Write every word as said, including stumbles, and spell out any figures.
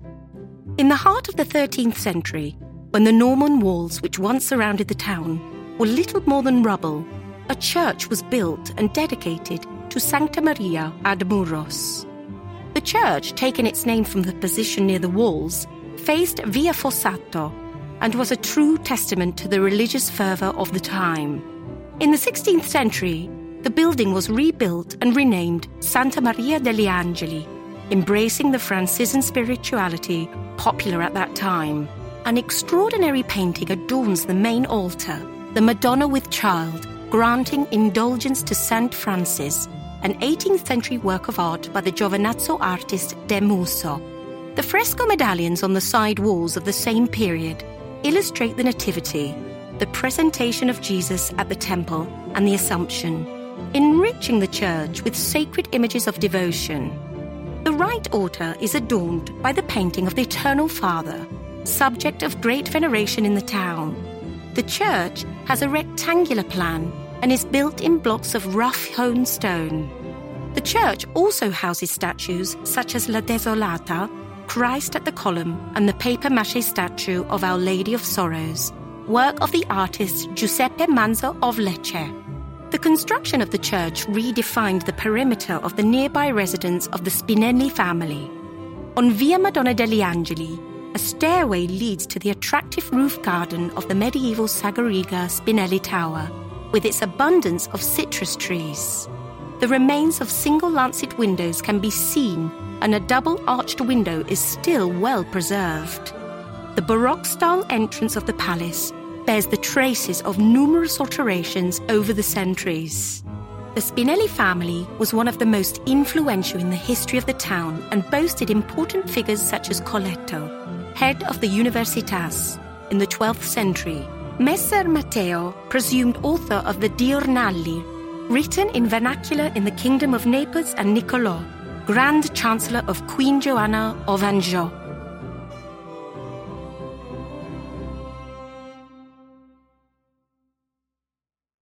In the heart of the thirteenth century, when the Norman walls which once surrounded the town were little more than rubble, a church was built and dedicated to Sancta Maria ad Muros. The church, taking its name from the position near the walls, faced Via Fossato and was a true testament to the religious fervour of the time. In the sixteenth century, the building was rebuilt and renamed Santa Maria degli Angeli, embracing the Franciscan spirituality popular at that time. An extraordinary painting adorns the main altar, the Madonna with Child, granting indulgence to Saint Francis, an eighteenth century work of art by the Giovinazzo artist De Musso. The fresco medallions on the side walls of the same period illustrate the Nativity, the presentation of Jesus at the Temple, and the Assumption, enriching the church with sacred images of devotion. The right altar is adorned by the painting of the Eternal Father, subject of great veneration in the town. The church has a rectangular plan and is built in blocks of rough-hewn stone. The church also houses statues such as La Desolata, Christ at the Column, and the paper-mache statue of Our Lady of Sorrows, work of the artist Giuseppe Manzo of Lecce. The construction of the church redefined the perimeter of the nearby residence of the Spinelli family. On Via Madonna degli Angeli, a stairway leads to the attractive roof garden of the medieval Sagariga Spinelli Tower, with its abundance of citrus trees. The remains of single lancet windows can be seen, and a double-arched window is still well preserved. The Baroque-style entrance of the palace bears the traces of numerous alterations over the centuries. The Spinelli family was one of the most influential in the history of the town and boasted important figures such as Colletto, head of the Universitas, in the twelfth century. Messer Matteo, presumed author of the Diurnali, written in vernacular in the Kingdom of Naples, and Niccolò, Grand Chancellor of Queen Joanna of Anjou,